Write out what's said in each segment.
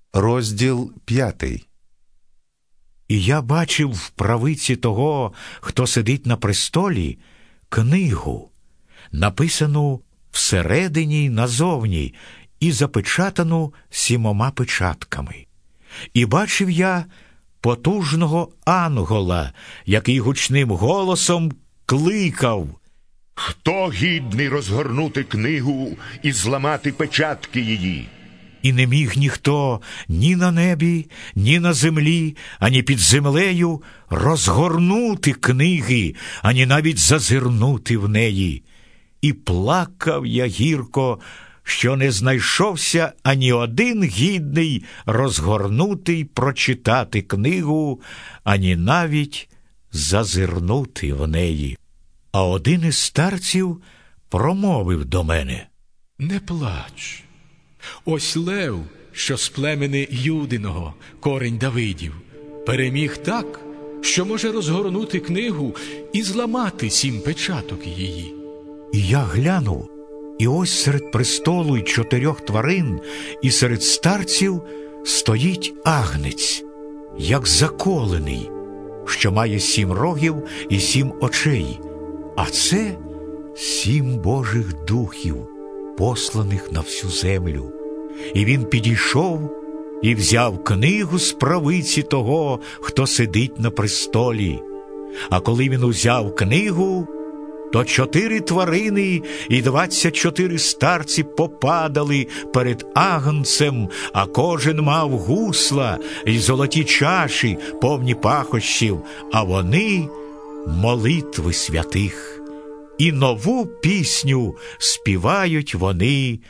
Розділ 5. І я бачив в правиці того, хто сидить на престолі, книгу, написану всередині й назовні, і запечатану 7 печатками. І бачив я потужного ангела, який гучним голосом кликав: «Хто гідний розгорнути книгу і зламати печатки її?» І не міг ніхто ні на небі, ні на землі, ані під землею розгорнути книги, ані навіть зазирнути в неї. І плакав я гірко, що не знайшовся ані один гідний розгорнути й прочитати книгу, ані навіть зазирнути в неї. А один із старців промовив до мене: «Не плач. Ось лев, що з племени Юдиного, корінь Давидів, переміг так, що може розгорнути книгу і зламати 7 печаток її». І я глянув, і ось серед престолу й 4 тварин, і серед старців стоїть агнець, як заколений, що має 7 рогів і 7 очей, а це 7 Божих духів, посланих на всю землю. І він підійшов і взяв книгу з правиці того, хто сидить на престолі. А коли він узяв книгу, то 4 тварини і 24 старці попадали перед агнцем, а кожен мав гусла й золоті чаші, повні пахощів, а вони — молитви святих. І нову пісню співають вони,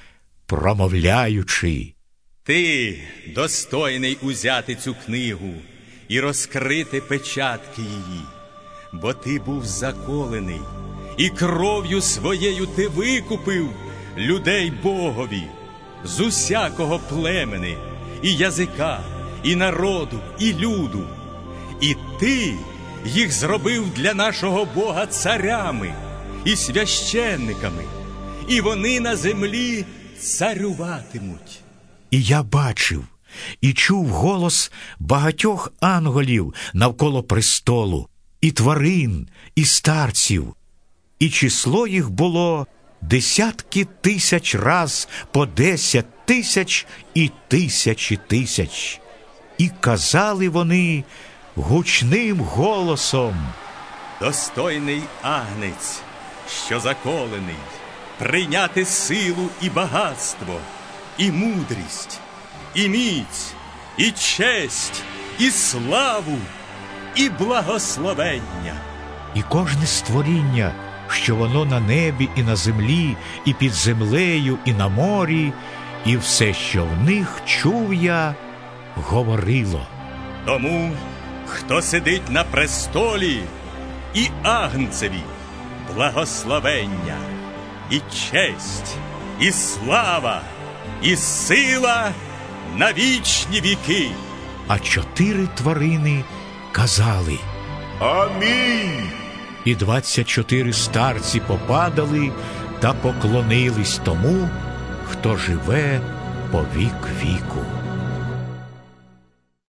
промовляючи: «Ти достойний узяти цю книгу і розкрити печатки її, бо ти був заколений, і кров'ю своєю ти викупив людей Богові з усякого племени, і язика, і народу, і люду. І ти їх зробив для нашого Бога царями і священниками, і вони на землі царюватимуть». І я бачив і чув голос багатьох ангелів навколо престолу, і тварин, і старців, і число їх було десятки тисяч раз по 10 тисяч і тисячі тисяч. І казали вони гучним голосом: «Достойний агнець, що заколений, прийняти силу і багатство, і мудрість, і міць, і честь, і славу, і благословення». І кожне створіння, що воно на небі і на землі, і під землею, і на морі, і все, що в них, чув я, говорило: «Тому, хто сидить на престолі, і агнцеві благословення, і честь, і слава, і сила на вічні віки». А 4 тварини казали: «Амінь». І 24 старці попадали та поклонились тому, хто живе по вік віку.